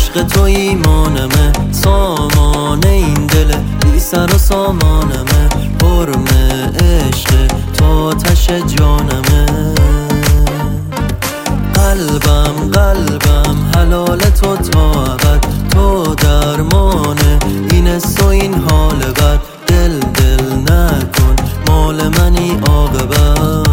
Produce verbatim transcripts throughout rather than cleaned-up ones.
عشق تو ایمانمه، سامان این دل بی سر و سامانمه، حرم عشق تو آتش جانمه. قلبم قلبم حلال تو تا ابد، تو درمان این حس و این حال بد. دل دل نکن مال منی عاقبت.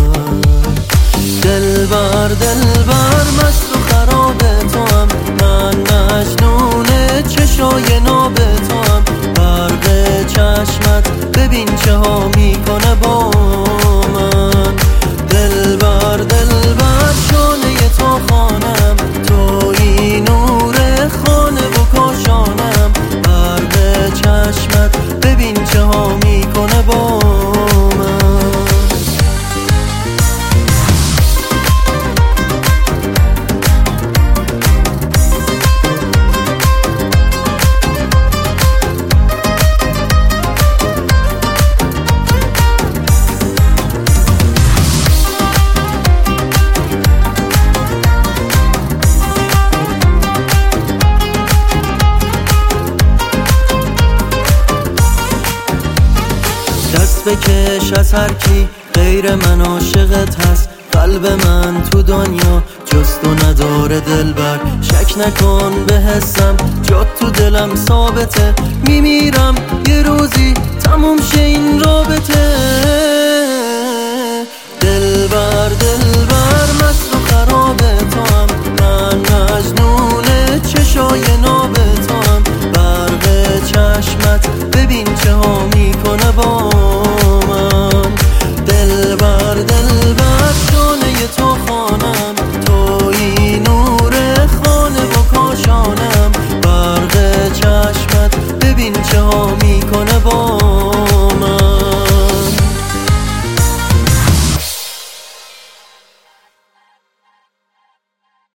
دلبر دلبر مست و خراب تو هم، من مجنون چشای ناب تو هم. برق چشمت ببین چه ها میکنه با من. دلبر دلبر شانه تو خانم، توی نور خانه و کاشانم. برق چشمت ببین چه ها میکنه با من. دست بکش از هر کی غیر من عاشقت هست. قلب من تو دنیا جز تو نداره دلبر. شک نکن به حسم جات تو دلم ثابته. میمیرم یه روزی تموم شه این رابطه. دلبر دلبر